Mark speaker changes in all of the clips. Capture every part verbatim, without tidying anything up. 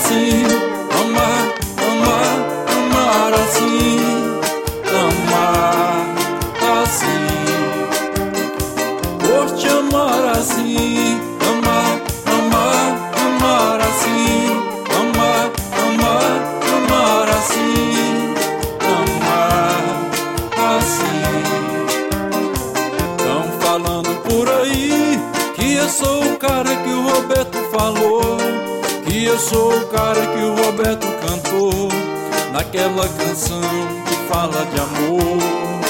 Speaker 1: assim, amar, amar, amar assim, amar assim, por te amar assim, amar, amar, amar assim, amar, amar, amar assim, amar assim. Tão falando por aí que eu sou o cara que o Roberto falou, que eu sou o cara que o Roberto cantou naquela canção que fala de amor.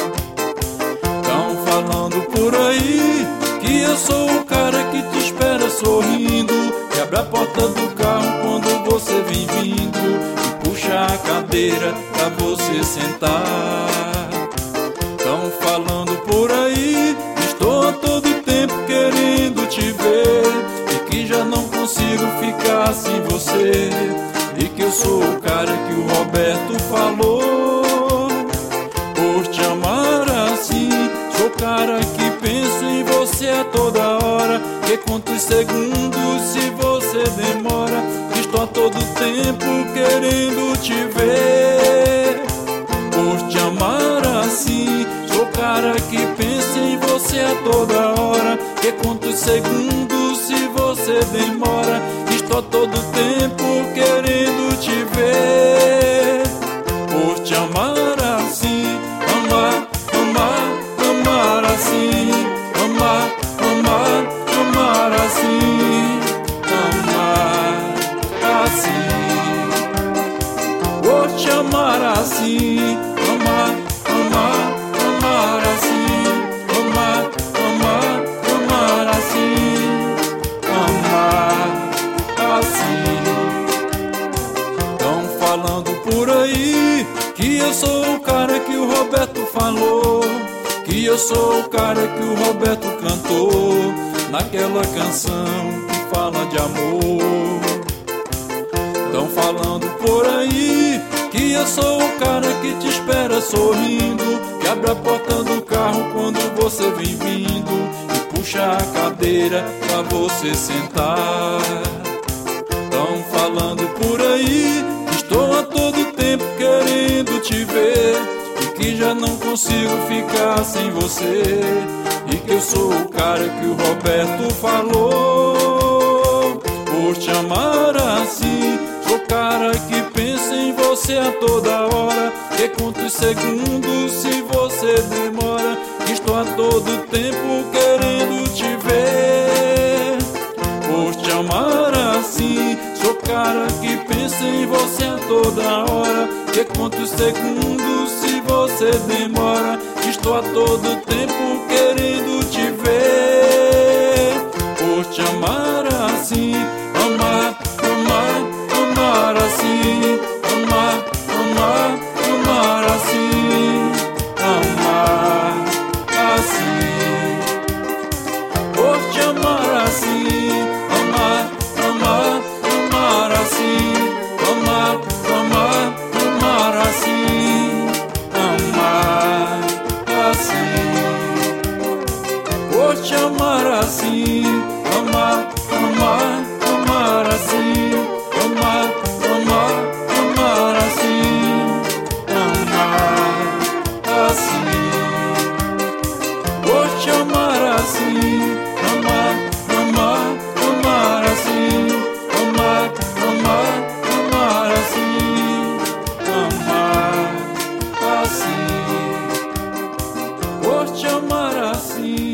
Speaker 1: Tão falando por aí que eu sou o cara que te espera sorrindo, que abre a porta do carro quando você vem vindo e puxa a cadeira pra você sentar. Tão falando por aí que estou a todo tempo querendo te ver e que já não consigo ficar sem você, e que eu sou o cara que o Roberto falou. Por te amar assim, sou o cara que penso em você a toda hora, que conto os segundos se você demora, que estou a todo tempo querendo te ver. Por te amar assim, sou o cara que pensa em você a toda hora, que conta os segundos se você demora, que estou todo tempo querendo te ver. Por te amar assim, amar, amar, amar assim, amar, amar, amar assim, amar assim. Por te amar assim, amar, amar, amar assim, amar, amar, amar assim, amar assim. Tão falando por aí que eu sou o cara que o Roberto falou, que eu sou o cara que o Roberto cantou naquela canção que fala de amor. Tão falando por aí que eu sou o cara que te espera sorrindo, que abre a porta do carro quando você vem vindo e puxa a cadeira pra você sentar. Tão falando por aí que estou a todo tempo querendo te ver e que já não consigo ficar sem você, e que eu sou o cara que o Roberto falou. Por te amar assim, sou o cara que pensa em você a toda hora, que conta os segundos se você demora, que estou a todo tempo querendo te ver. Por te amar assim, sou o cara que pensa em você a toda hora, que conta os segundos se você demora, que estou a todo tempo querendo te ver. Por te amar assim, amar, amar, amar assim, amar, amar, amar assim, amar assim. Por te amar assim, amar, amar, amar assim, amar, amar, amar assim, amar assim. Por te amar assim, amar, amar, amar assim, amar, amar, amar assim, amar assim. Por te amar assim, amar, amar, amar assim, amar, amar, amar assim, amar assim. Por te amar assim.